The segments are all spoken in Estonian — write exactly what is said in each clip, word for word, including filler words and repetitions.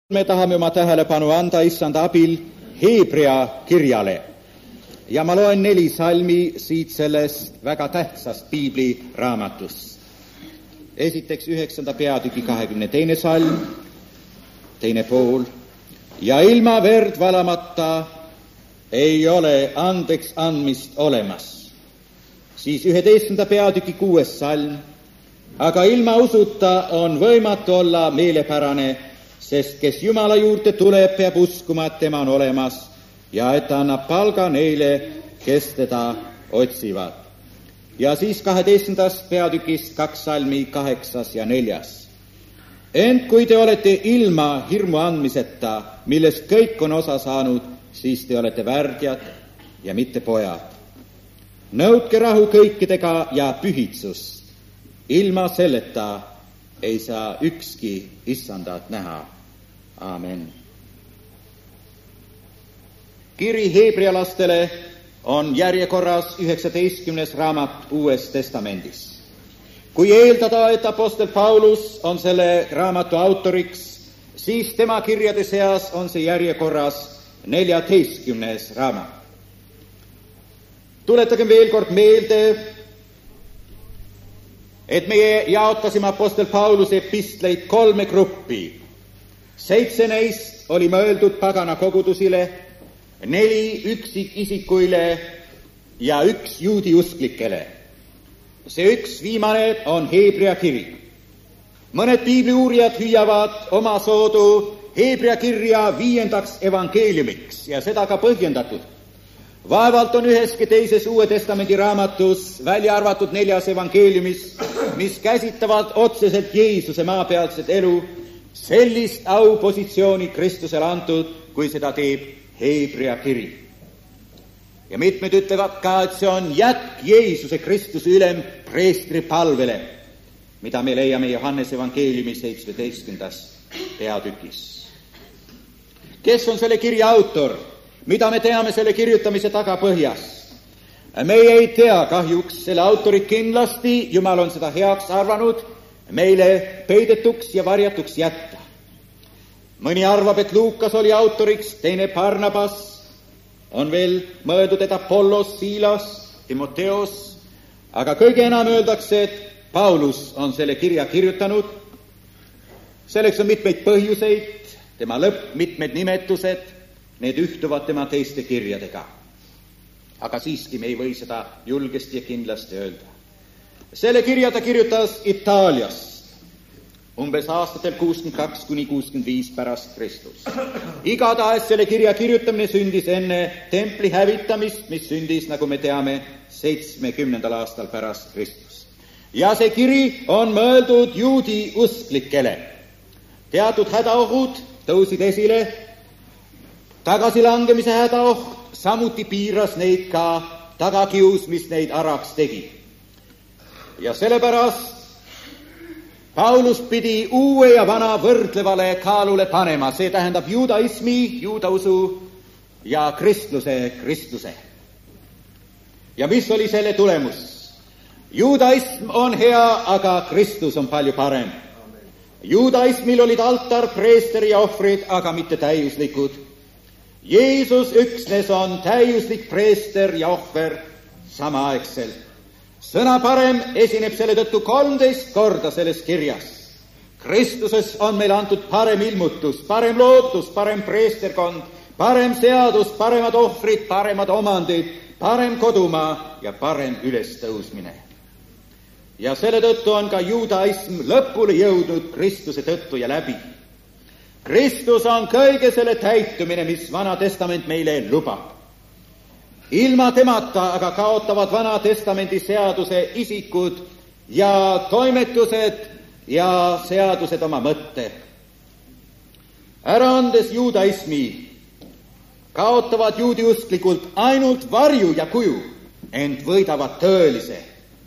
Me tahamme oma tähelepanu anda issanda abil Hebrea kirjale. Ja ma loen neli salmi siit sellest väga tähtsast piibliraamatust. Esiteks üheksanda peatüki kahekümne teine salm, teine pool. Ja ilma verd valamata ei ole andeks andmist olemas. Siis üheteistkümnenda peatüki kuues salm. Aga ilma usuta on võimatu olla meelepärane, sest kes Jumala juurde tuleb, peab uskuma, et tema on olemas ja et ta annab palga neile, kes teda otsivad. Ja siis kaheteistkümnendast peatükist kaks salmi, kaheksas ja neljas. Ent kui te olete ilma hirmu andmiseta, millest kõik on osa saanud, siis te olete värdjad ja mitte pojad. Nõudke rahu kõikidega ja pühitsust. Ilma selleta ei saa ükski issandat näha. Aamen. Kiri heebrealastele on järjekorras üheksateistkümnes raamat Uues Testamendis. Kui eeldada, et apostel Paulus on selle raamatu autoriks, siis tema kirjade seas on see järjekorras neljateistkümnes raamat. Tuletagem veel kord meelde, et meie jaotasime apostel Pauluse epistleid kolme gruppi. Seitse neist oli mõeldud pagana kogudusile, neli üksikisikuile ja üks juudi usklikele. See üks viimane on Hebrea kiri. Mõned piibliuurijad hüüavad oma soodu Hebrea kirja viiendaks evangeeliumiks ja seda ka põhjendatud. Vaevalt on üheski teises Uue Testamendi raamatus, välja arvatud neljas evangeeliumis, mis käsitavad otseselt Jeesuse maapealset elu, sellist aupositsiooni Kristusele antud, kui seda teeb Hebrea kiri. Ja mitmed ütlevad ka, et see on jätk Jeesuse Kristuse ülem preestri palvele, mida me leiame Johannes evangeeliumi seitsmeteistkümnendas peatükis. Kes on selle kirja autor? Mida me teame selle kirjutamise tagapõhjas? Meie ei tea kahjuks selle autorit kindlasti, Jumal on seda heaks arvanud, meile peidetuks ja varjatuks jätta. Mõni arvab, et Luukas oli autoriks, teine Barnabas, on veel mõeldud, et Apollos, Siilas, Timoteos, aga kõige enam öeldakse, et Paulus on selle kirja kirjutanud. Selleks on mitmeid põhjuseid, tema lõpp, mitmed nimetused, need ühtuvad tema teiste kirjadega. Aga siiski me ei või seda julgesti ja kindlasti öelda. Selle kirja ta kirjutas Itaaliast, umbes aastatel kuuskümmend kaks kuni kuuskümmend viis pärast Kristus. Igatahes selle kirja kirjutamine sündis enne templi hävitamist, mis sündis, nagu me teame, seitsmekümnendal aastal pärast Kristus. Ja see kiri on mõeldud juudi usklikele. Teatud hädaohud tõusid esile, tagasilangemise hädaoht, samuti piiras neid ka tagakius, mis neid araks tegi. Ja sellepärast Paulus pidi uue ja vana võrdlevale kaalule panema, see tähendab juudaismi, juudausu ja kristluse, kristluse. Ja mis oli selle tulemus? Juudaism on hea, aga Kristus on palju parem. Juudaismil olid altar, preester ja ohvrid, aga mitte täiuslikud. Jeesus üksnes on täiuslik preester ja ohver samaaegselt. Sõna parem esineb selle tõttu kolmteist korda selles kirjas. Kristuses on meil antud parem ilmutus, parem lootus, parem preesterkond, parem seadus, paremad ohvrid, paremad omandid, parem kodumaa ja parem ülestõusmine. Ja selle tõttu on ka juudaism lõpule jõudnud Kristuse tõttu ja läbi. Kristus on kõige selle täitumine, mis Vana Testament meile lubab. Ilma temata aga kaotavad Vana Testamendi seaduse isikud ja toimetused ja seadused oma mõtte. Ära andes juudaismi kaotavad juudi usklikult ainult varju ja kuju, ent võidavad tõelise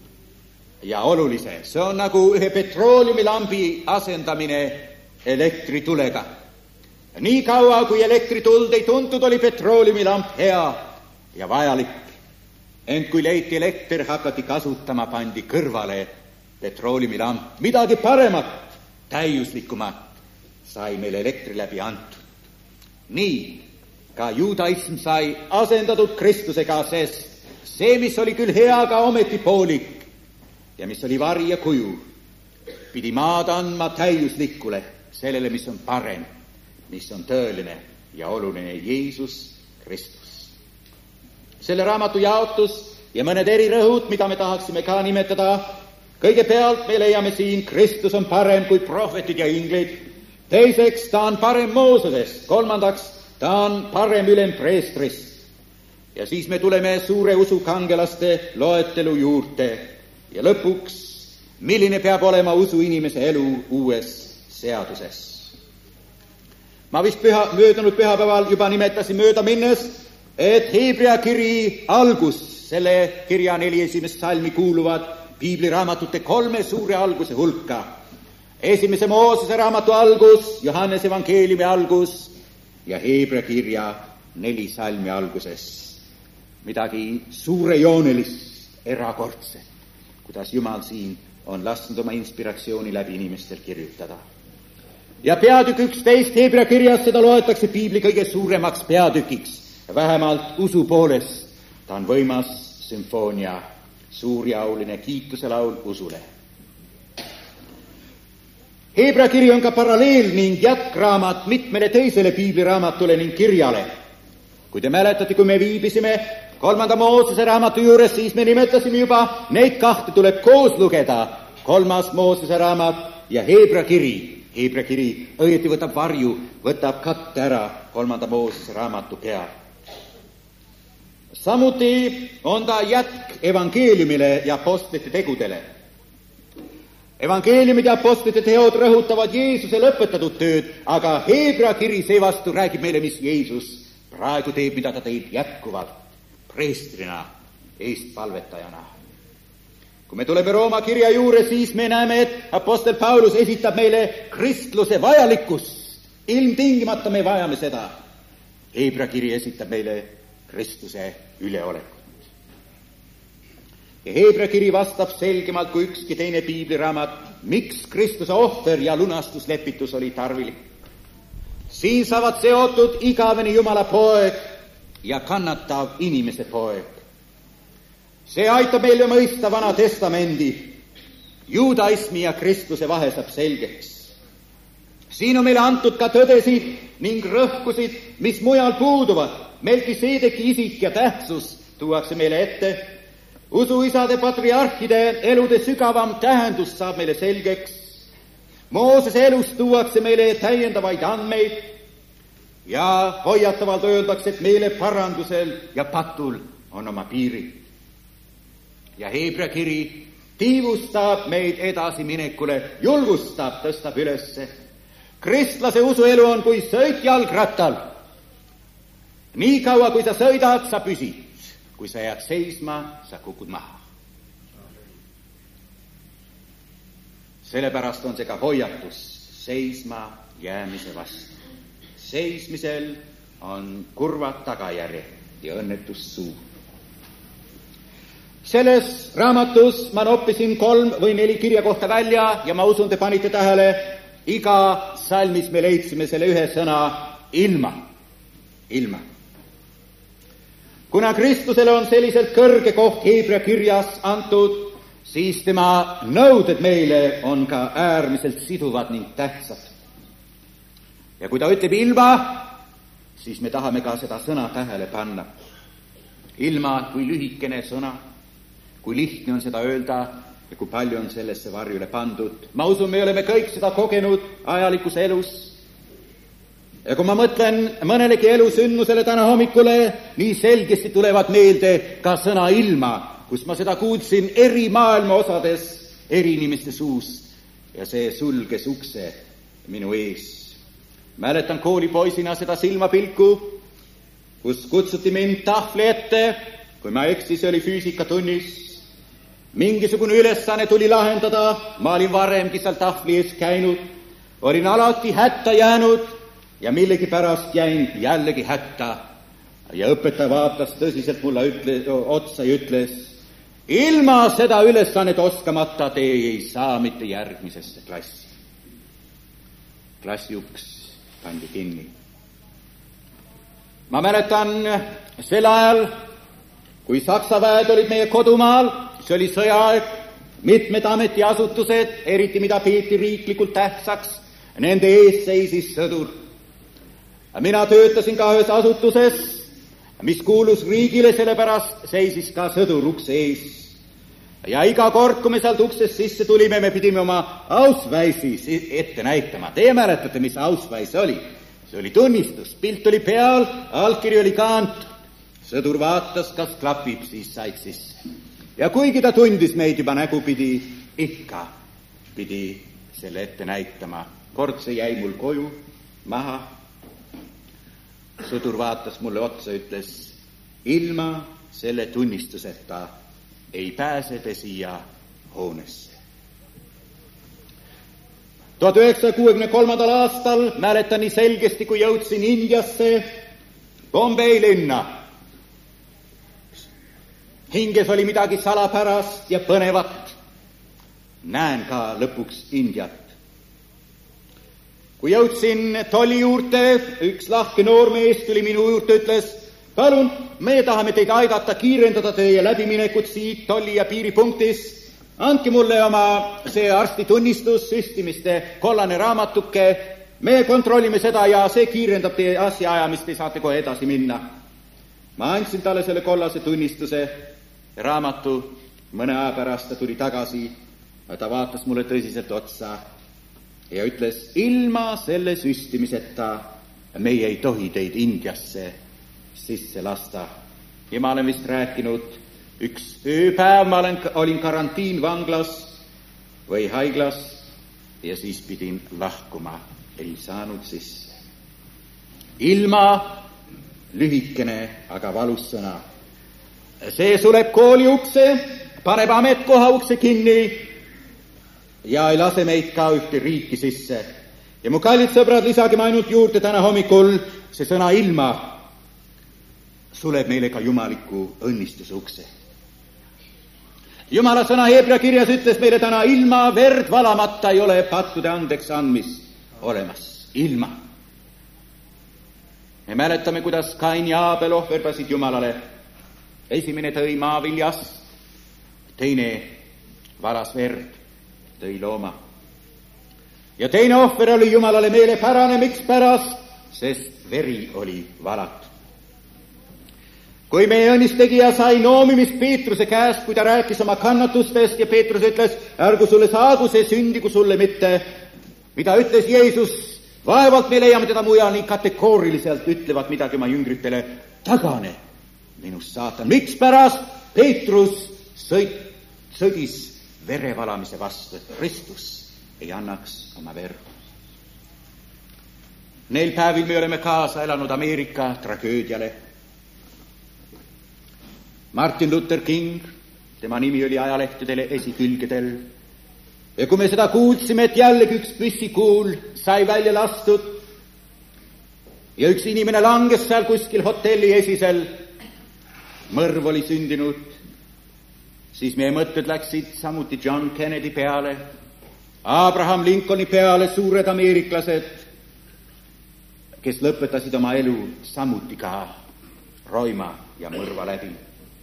ja olulise. See on nagu ühe petrooleumlambi asendamine elektritulega. Nii kaua, kui elektrituld ei tuntud, oli petrooleumlamp hea ja vajalik. Ent kui leiti elekter, hakati kasutama, pandi kõrvale petrooleumlamp, midagi paremat, täiuslikumat. sai meile elektri läbi antud. Nii ka juudaism sai asendatud Kristusega, sest see, mis oli küll hea, aga ometi poolik ja mis oli vari ja kuju, pidi maad andma täiuslikule, sellele, mis on parem, mis on tõeline ja oluline, Jeesus Kristus. Selle raamatu jaotus ja mõned erirõhud, mida me tahaksime ka nimetada. Kõigepealt me leiame siin, Kristus on parem kui prohvetid ja inglid. Teiseks, ta on parem Moosesest. Kolmandaks, ta on parem ülempreestrist. Ja siis me tuleme suure usu kangelaste loetelu juurde. Ja lõpuks, milline peab olema usu inimese elu uues seaduses. Ma vist püha, möödunud pühapäeval juba nimetasin mööda minnes, et Hebrea kiri algus, selle kirja neli esimest salmi kuuluvad piibliraamatute kolme suure alguse hulka. Esimese Moosese raamatu algus, Johannese evangeeliumi algus ja Hebrea kirja neli salmi alguses. Midagi suurejoonelist, erakordset, kuidas Jumal siin on lasknud oma inspiratsiooni läbi inimestel kirjutada. Ja peatükk üksteist Hebrea kirjas, seda loetakse piibli kõige suuremaks peatükiks, vähemalt usu poolest. Ta on võimas sümfoonia, suur ja auline kiituse laul usule. Hebrea kiri on ka paralleel ning jätkraamat mitmele teisele piibliraamatule ning kirjale. Kui te mäletate, kui me viibisime kolmanda Moosese raamatu juures, siis me nimetasime juba, neid kahte tuleb koos lugeda. Kolmas Moosese raamat ja Hebrea kiri. Hebrea kiri õieti võtab varju, võtab katte ära kolmanda Moosese raamatu peal. Samuti on ta jätk evangeeliumile ja apostlite tegudele. Evangeeliumid ja apostlite teod rõhutavad Jeesuse lõpetatud tööd, aga Hebrea kiri seevastu räägib meile, mis Jeesus praegu teeb, mida ta teeb jätkuvalt, preestrina, eestpalvetajana. Kui me tuleme Rooma kirja juurde, siis me näeme, et apostel Paulus esitab meile kristluse vajalikkust. Ilmtingimata me vajame seda. Hebrea kiri esitab meile Kristuse üleolekut. Ja Hebrea kiri vastab selgemalt kui ükski teine piibliraamat, miks Kristuse ohver ja lunastuslepitus oli tarvilik. Siin saavad seotud igavene Jumala poeg ja kannatav inimese poeg. See aitab meile mõista Vana Testamendi. Juudaismi ja Kristuse vahe saab selgeks. Siin on meile antud ka tõdesid ning rõhkusid, mis mujal puuduvad. Melkiseedeki isik ja tähtsus tuuakse meile ette. Usuisade patriarhide elude sügavam tähendus saab meile selgeks. Moosese elust tuuakse meile täiendavaid andmeid ja hoiatavalt öeldakse, et meile parandusel ja patul on oma piirid. Ja Hebrea kiri tiivustab meid edasiminekule, julgustab, tõstab ülesse. Kristlase usuelu on kui sõit jalgrattal. Nii kaua, kui sa sõidad, sa püsid. Kui sa jääd seisma, sa kukud maha. Sellepärast on see ka hoiatus seisma jäämise vastu. Seismisel on kurvad tagajärjed ja õnnetus suur. Selles raamatus ma noppisin kolm või neli kirja kohta välja ja ma usun, te panite tähele, iga salmis me leidsime selle ühe sõna ilma. Ilma. Kuna Kristusele on selliselt kõrge koht Hebrea kirjas antud, siis tema nõuded meile on ka äärmiselt siduvad ning tähtsad. Ja kui ta ütleb ilma, siis me tahame ka seda sõna tähele panna. Ilma kui lühikene sõna, kui lihtne on seda öelda ja kui palju on sellesse varjule pandud. Ma usun, me oleme kõik seda kogenud ajalikus elus. Ja kui ma mõtlen mõnelegi elusündmusele täna hommikule, nii selgesti tulevad meelde ka sõna ilma, kus ma seda kuulsin eri maailma osades, eri inimeste suust ja see sulges ukse minu ees. Mäletan koolipoisina seda silmapilku, kus kutsuti mind tahvli ette, kui ma eksis, see oli füüsikatunnis. Mingisugune ülesanne tuli lahendada, ma olin varemgi seal tahvli ees käinud, olin alati hätta jäänud ja millegi pärast jäin jällegi hätta. Ja õpetaja vaatas tõsiselt mulle ütle, otsa ja ütles, ilma seda ülesannet oskamata te ei saa mitte järgmisesse klassi. klassi uks pandi kinni. Ma mäletan sel ajal, kui Saksa väed olid meie kodumaal, see oli sõjaaeg, mitmed ametiasutused, eriti mida peeti riiklikult tähtsaks, nende ees seisis sõdur. Mina töötasin ka ühes asutuses, mis kuulus riigile, sellepärast seisis ka sõdur ukse ees. Ja iga kord, kui me sealt uksest sisse tulime, me pidime oma Ausweisi ette näitama. Teie mäletate, mis Ausweis oli? See oli tunnistus, pilt oli peal, allkiri oli ka antud. Sõdur vaatas, kas klapib, siis said sisse. Ja kuigi ta tundis meid juba nägupidi, ikka pidi selle ette näitama. Kord see jäi mul koju maha. Sõdur vaatas mulle otsa, ütles, ilma selle tunnistuseta ei pääse te siia hoonesse. tuhat üheksasaja kuuekümne kolmandal aastal mäletan nii selgesti, kui jõudsin Indiasse, Bombay linna. Hinges oli midagi salapärast ja põnevat. Näen ka lõpuks Indiat. Kui jõudsin tolli juurde, üks lahke noormees tuli minu juurde, ütles, palun, me tahame teid aidata kiirendada teie läbiminekut siit tolli ja piiripunktis. Andke mulle oma see arstitunnistus, süstimiste kollane raamatuke. Me kontrollime seda ja see kiirendab teie asjaajamist, te saate kohe edasi minna. Ma andsin talle selle kollase tunnistuse, raamatu, mõne aja pärast ta tuli tagasi, ta vaatas mulle tõsiselt otsa ja ütles, ilma selle süstimiseta meie ei tohi teid Indiasse sisse lasta. Ja ma olen vist rääkinud, üks ööpäev ma olen, olin karantiinvanglas või haiglas ja siis pidin lahkuma, ei saanud sisse. Ilma lühikene, aga valus sõna. See suleb kooli ukse, paneb ametkoha ukse kinni ja ei lase meid ka ühte riiki sisse. Ja mu kallid sõbrad, lisagem ainult juurde täna hommikul see sõna ilma suleb meile ka jumaliku õnnistuse ukse. Jumala sõna Heebrea kirjas ütles meile täna, ilma verd valamata ei ole pattude andeks andmis olemas. Ilma. Me mäletame, kuidas Kain ja Aabel ohverdasid Jumalale. Esimene tõi maaviljas, teine valas verd, tõi looma. Ja teine ohver oli Jumalale meelepärane, miks pärast, sest veri oli valatud. Kui meie õnnistegija sai noomimist Peetruse käest, kui ta rääkis oma kannatustest ja Peetrus ütles, ärgu sulle saagu see sündigu sulle mitte, mida ütles Jeesus, vaevalt me leiame teda mujal nii kategooriliselt, ütlevad midagi oma jüngritele, tagane minust saatan. Miks pärast Peetrus sõit, sõdis verevalamise vastu, et Kristus ei annaks oma verd. Neil päevil me oleme kaasa elanud Ameerika tragöödiale. Martin Luther King, tema nimi oli ajalehtedele esikülgedel. Ja kui me seda kuulsime, et jällegi üks püssikuul sai välja lastud ja üks inimene langes seal kuskil hotelli esisel, mõrv oli sündinud, siis meie mõtted läksid samuti John Kennedy peale, Abraham Lincolni peale, suured ameeriklased, kes lõpetasid oma elu samuti ka roima ja mõrva läbi.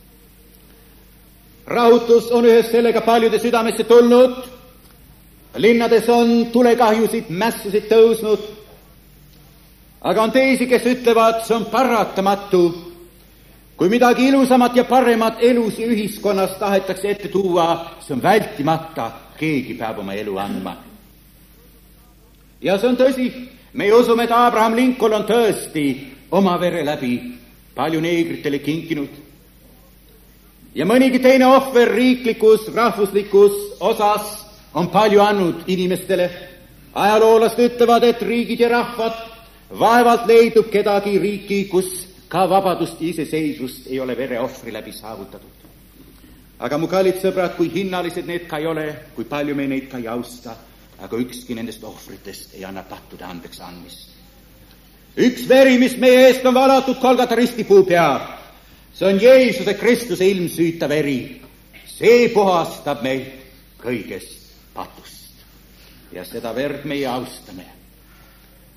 Rahutus on ühes sellega paljude südamesse tulnud, linnades on tulekahjusid, mässusid tõusnud, aga on teisi, kes ütlevad, see on paratamatu. Kui midagi ilusamat ja paremat elus ja ühiskonnas tahetakse ette tuua, see on vältimata, keegi peab oma elu andma. Ja see on tõsi, me usume, et Abraham Lincoln on tõesti oma vere läbi palju neegritele kinkinud. Ja mõnigi teine ohver riiklikus, rahvuslikus osas on palju andnud inimestele. Ajaloolased ütlevad, et riigid ja rahvad vaevalt leidub kedagi riiki, kus ka vabadust ja iseseisvust ei ole vereohvri läbi saavutatud. Aga mu kallid sõbrad, kui hinnalised need ka ei ole, kui palju me neid ka ei austa, aga ükski nendest ohvritest ei anna pattude andeks andmist. Üks veri, mis meie eest on valatud Golgata ristipuu peal, see on Jeesuse Kristuse ilmsüüta veri. See puhastab meid kõigest patust. Ja seda verd meie austame.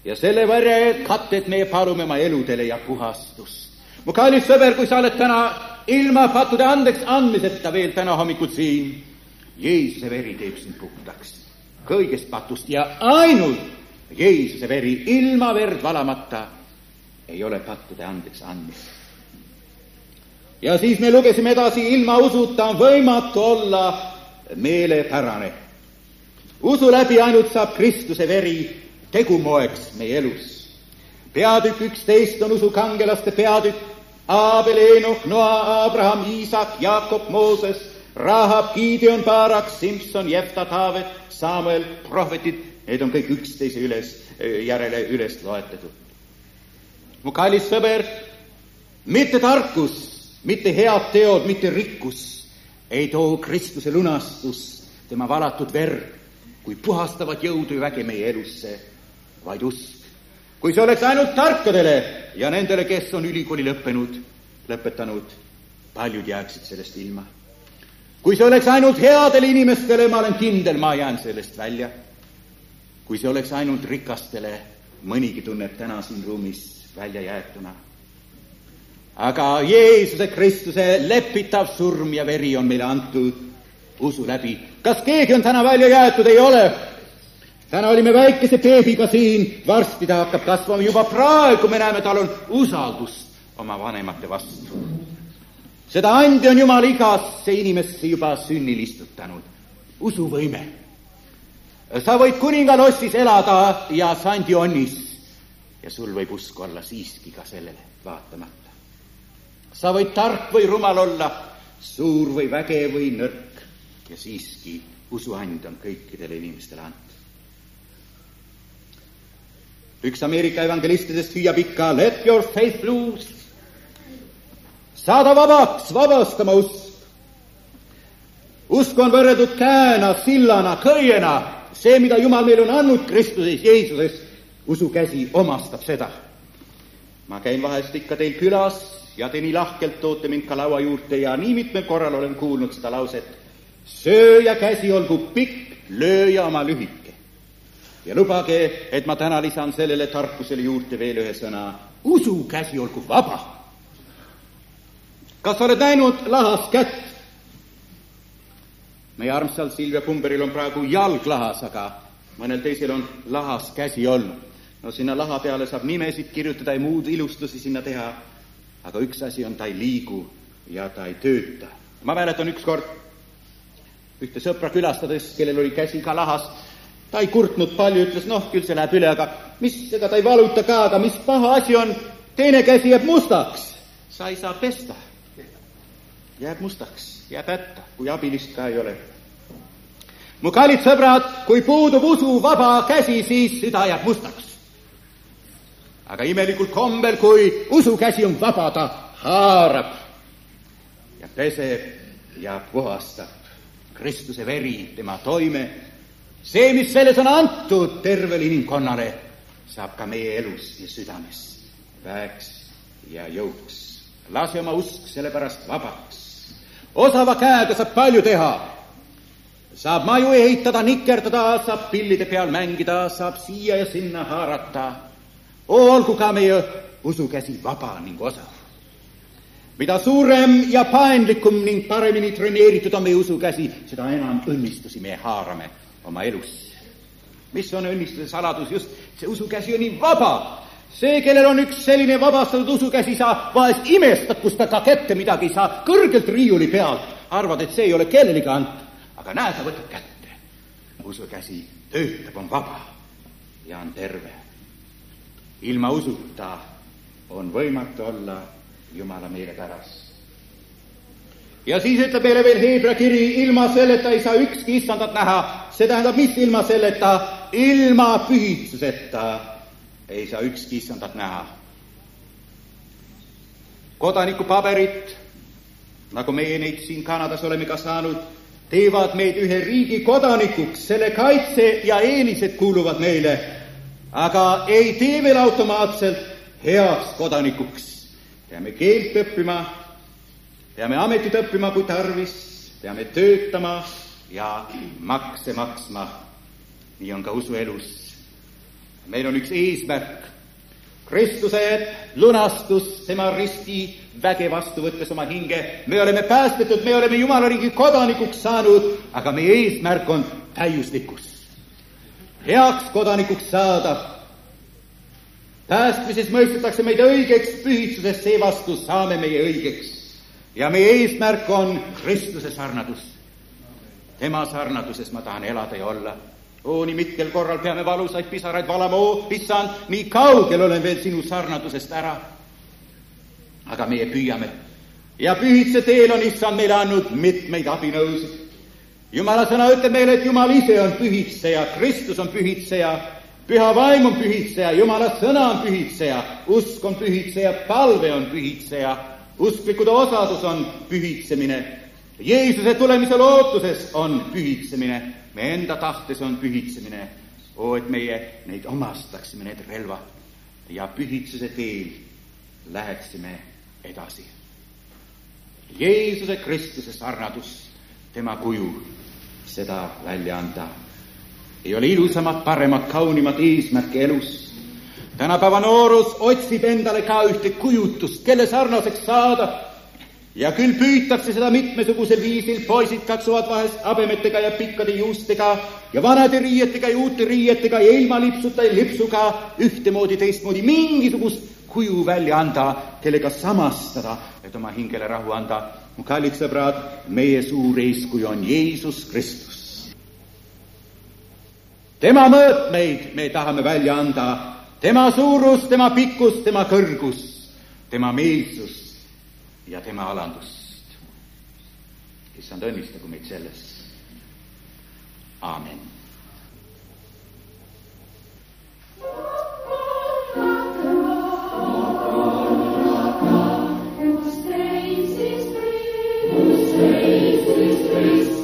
ja selle vere katted meie palume oma eludele ja puhastust. Mu kallis sõber, kui sa oled täna ilma pattude andeks andmiseta veel täna hommikul siin, Jeesuse veri teeb sind puhtaks kõigest patust ja ainult Jeesuse veri ilma verd valamata ei ole pattude andeks andmist. Ja siis me lugesime edasi, ilma usuta on võimatu olla meelepärane. Usu läbi ainult saab Kristuse veri tegumoeks meie elus. Peatükk üksteist on usu kangelaste peatükk. Aabel, Enoch, Noa, Abraham, Iisak, Jaakob, Mooses, Rahab, Gideon, Barak, Simson, Jefta, Taavet, Samuel, prohvetid, need on kõik üksteise üles, järele üles loetletud. Mu kallis sõber, mitte tarkus, mitte head teod, mitte rikkus ei too Kristuse lunastus, tema valatud verd, kui puhastavat jõudu ja väge meie elusse, vaid usk. Kui see oleks ainult tarkadele ja nendele, kes on ülikooli lõppenud, lõpetanud, paljud jääksid sellest ilma. Kui see oleks ainult headele inimestele, ma olen kindel, ma jään sellest välja. Kui see oleks ainult rikastele, mõnigi tunneb täna siin ruumis välja jäetuna. Aga Jeesuse Kristuse lepitav surm ja veri on meile antud usu läbi. Kas keegi on täna välja jäetud? Ei ole. Täna olime väikese beebiga siin, varsti ta hakkab kasvama, juba praegu me näeme, tal on usaldust oma vanemate vastu. Seda andi on Jumal igasse inimesse juba sünnil istutanud. Usuvõime. Sa võid kuningalossis elada ja sandi onnis ja sul võib usk olla siiski ka sellele vaatamata. Sa võid tark või rumal olla, suur või väge või nõrk ja siiski usuand on kõikidele inimestele antud. Üks Ameerika evangelistidest hüüab ikka, let your faith loose. Saada vabaks, vabastama usk. Usk on võrreldud käena, sillana, kõiena. See, mida Jumal meil on andnud Kristuses, Jeesuses, usukäsi omastab seda. Ma käin vahest ikka teil külas ja te nii lahkelt toote mind ka laua juurde ja nii mitmel korral olen kuulnud seda lauset. Sööja käsi olgu pikk, lööja oma lühike. Ja lubage, et ma täna lisan sellele tarkusele juurde veel ühe sõna. Usu käsi olgu vaba. Kas oled näinud lahas kätt? Meie armsal Silvia Pumberil on praegu jalg lahas, aga mõnel teisel on lahas käsi olnud. No sinna laha peale saab nimesid kirjutada ja muud ilustusi sinna teha, aga üks asi on, ta ei liigu ja ta ei tööta. Ma mäletan ükskord ühte sõpra külastades, kellel oli käsi ka lahas. Ta ei kurtnud palju, ütles, noh, küll see läheb üle, aga mis, ega ta ei valuta ka, aga mis paha asi on, teine käsi jääb mustaks. Sa ei saa pesta. Jääb mustaks, jääb hätta, kui abilist ka ei ole. Mu kallid sõbrad, kui puudub usu vaba käsi, siis süda jääb mustaks. Aga imelikul kombel, kui usu käsi on vaba, ta haarab ja peseb ja puhastab. Kristuse veri, tema toime, see, mis selles on antud tervele inimkonnale, saab ka meie elus ja südames väeks ja jõuks. Lase oma usk sellepärast vabaks. Osava käega saab palju teha. Saab maju ehitada, nikerdada, saab pillide peal mängida, saab siia ja sinna haarata. Olgu ka meie usukäsi vaba ning osav. Mida suurem ja paenlikum ning paremini treneeritud on meie usukäsi, seda enam õnnistusi me haarame oma elus. Mis on õnnistuse saladus? Just see usukäsi on nii vaba. See, kellel on üks selline vabastatud usukäsi, sa vahest imestad, kus ta ka kätte midagi ei saa, kõrgelt riiuli pealt. Arvad, et see ei ole kellelegi antud, aga näe, ta võtab kätte. Usukäsi töötab, on vaba ja on terve. Ilma usuta on võimatu olla Jumala meile pärast. Ja siis ütleb meile veel Heebra kiri, ilma selleta ei saa ükski issandat näha. See tähendab, mis ilma selleta? Ilma pühitsuseta ei saa ükski issandat näha. Kodanikupaberit, nagu meie neid siin Kanadas oleme ka saanud, teevad meid ühe riigi kodanikuks, selle kaitse ja eelised kuuluvad meile, aga ei tee meil automaatselt heaks kodanikuks. Peame keelt õppima, peame ametit õppima kui tarvis, peame töötama ja makse maksma. Nii on ka usuelus. meil on üks eesmärk. Kristuse lunastus, tema risti väge vastu võttes oma hinge. Me oleme päästetud, me oleme Jumala riigi kodanikuks saanud, aga meie eesmärk on täiuslikkus. Heaks kodanikuks saada. Päästmises mõistetakse meid õigeks, pühitsuses seevastu saame meie õigeks. Ja meie eesmärk on Kristuse sarnadus. Tema sarnaduses ma tahan elada ja olla. Oo, nii mitmel korral peame valusaid pisaraid valama. Oo, issand, nii kaugel olen veel sinu sarnadusest ära. Aga meie püüame. Ja pühitse teel on issand meile andnud mitmeid abinõusid. Jumala sõna ütleb meile, et Jumal ise on pühitseja, Kristus on pühitseja, Püha vaim on pühitseja, Jumala sõna on pühitseja, usk on pühitseja, palve on pühitseja, usklikude osadus on pühitsemine, Jeesuse tulemise lootuses on pühitsemine, meie enda tahtes on pühitsemine. Oo, et meie neid omastaksime, need relvad ja pühitsuse teel läheksime edasi. Jeesuse Kristuse sarnadus, tema kuju, seda välja anda. Ei ole ilusamat, paremat, kaunimat eesmärki elus. Tänapäeva noorus otsib endale ka ühte kujutust, kelle sarnaseks saada. Ja küll püütakse seda mitmesugusel viisil. Poisid katsuvad vahest habemetega ja pikkade juustega ja vanade riietega ja uute riietega ja ilma lipsuta ja lipsuga ühtemoodi teistmoodi mingisugust kuju välja anda, kellega samastada, et oma hingele rahu anda. Mu kallid sõbrad, meie suur eeskuju on Jeesus Kristus. Tema mõõtmeid me tahame välja anda, tema suurus, tema pikkus, tema kõrgus, tema meelsus ja tema alandust. Issand õnnistagu meid selles. Aamen. Praise, praise, praise.